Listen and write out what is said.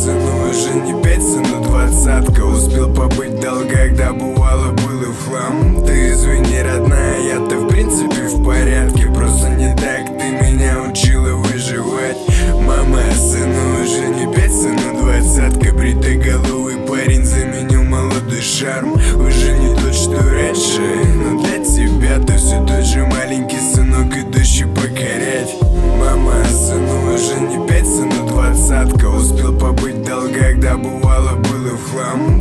сыну уже не 5, сыну 20-ка. Успел побыть в долгах, да бывало было в хлам. Ты извини, родная, я-то в принципе в порядке. Просто не так ты меня учила выживать. Мама, сыну уже не 5, сыну 20-ка. Бритоголовый парень заменил молодой шарм. Уже не тот, что раньше, но для тебя ты все тот же маленький сынок, идущий покорять. Мама, сыну уже не 5, сыну 20-ка. Успел побыть в долгах, да бывало было в хлам.